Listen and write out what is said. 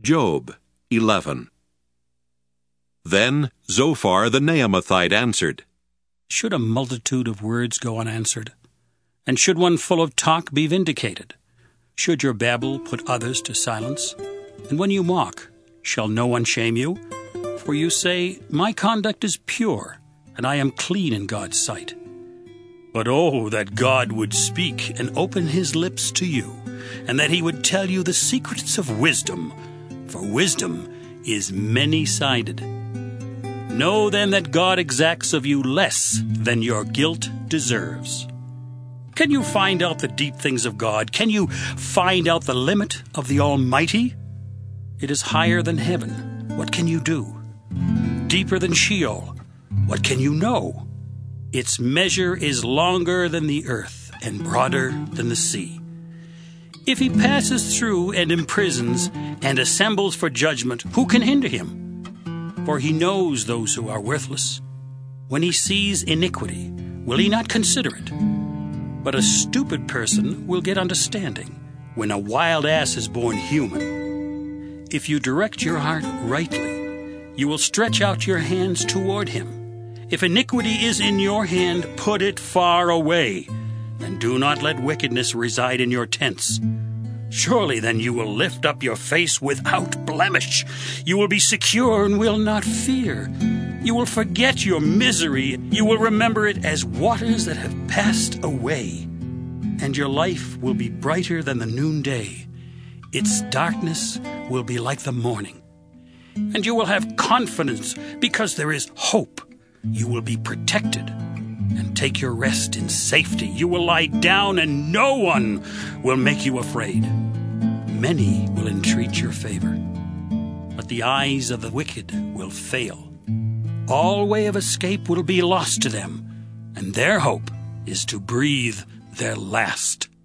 Job 11. Then Zophar the Naamathite answered, Should a multitude of words go unanswered? And should one full of talk be vindicated? Should your babble put others to silence? And when you mock, shall no one shame you? For you say, My conduct is pure, and I am clean in God's sight. But oh, that God would speak and open his lips to you, and that he would tell you the secrets of wisdom, for wisdom is many-sided. Know then that God exacts of you less than your guilt deserves. Can you find out the deep things of God? Can you find out the limit of the Almighty? It is higher than heaven. What can you do? Deeper than Sheol. What can you know? Its measure is longer than the earth and broader than the sea. If he passes through and imprisons and assembles for judgment, who can hinder him? For he knows those who are worthless. When he sees iniquity, will he not consider it? But a stupid person will get understanding when a wild ass is born human. If you direct your heart rightly, you will stretch out your hands toward him. If iniquity is in your hand, put it far away, and do not let wickedness reside in your tents. Surely then you will lift up your face without blemish. You will be secure and will not fear. You will forget your misery. You will remember it as waters that have passed away. And your life will be brighter than the noonday. Its darkness will be like the morning. And you will have confidence because there is hope. You will be protected and take your rest in safety. You will lie down and no one will make you afraid. Many will entreat your favor, but the eyes of the wicked will fail. All way of escape will be lost to them, and their hope is to breathe their last.